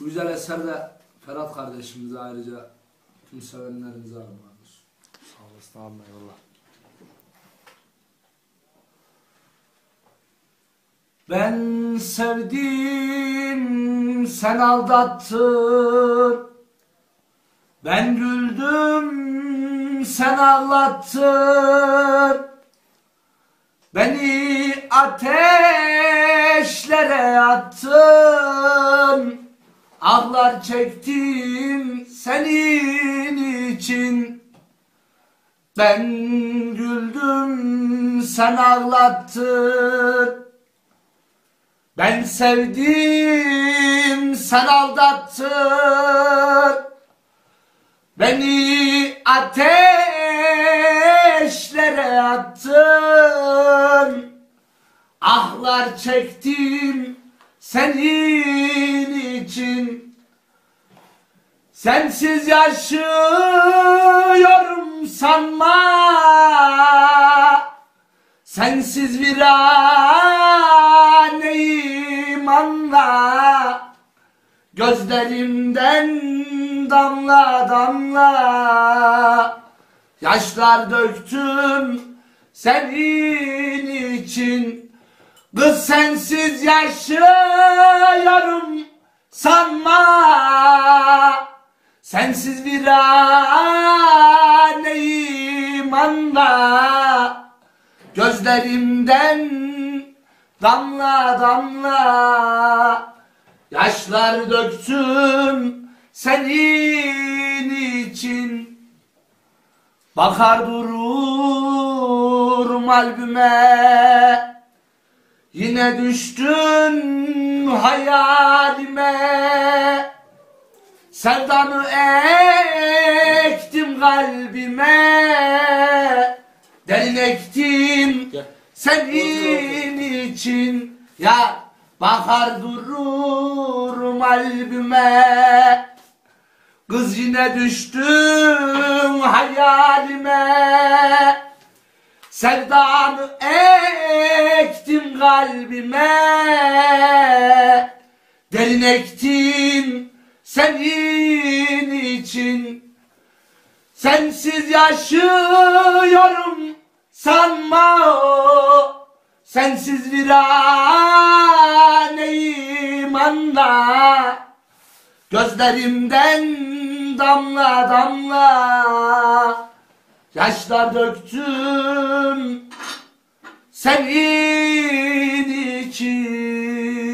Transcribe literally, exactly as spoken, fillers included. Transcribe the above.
Bu güzel eser de Ferhat kardeşimize ayrıca tüm sevenlerimize armağandır. Sağ olasın abi, eyvallah. Ben sevdim, sen aldattın. Ben güldüm, sen ağlattın. Beni ateşlere attın. Ahlar çektim senin için. Ben güldüm, sen ağlattın. Ben sevdim, sen aldattın. Beni ateşlere attın. Ahlar çektim senin için. Sensiz yaşıyorum sanma. Sensiz viraneyim anla. Gözlerimden damla damla yaşlar döktüm senin için. Kız sensiz yaşıyorum sanma. Sensiz viraneyim anla. Gözlerimden damla damla yaşlar döktüm senin için. Bakar dururum albüme, yine düştün hayalime. Sevdanı ektim kalbime, derin ektim senin için. Ya bakar dururum albüme, kız yine düştüm hayalime. Sevdanı ektim kalbime, derin ektim senin için. Sensiz yaşıyorum sanma o. Sensiz viraneyim anla. Gözlerimden damla damla yaşlar döktüm senin için.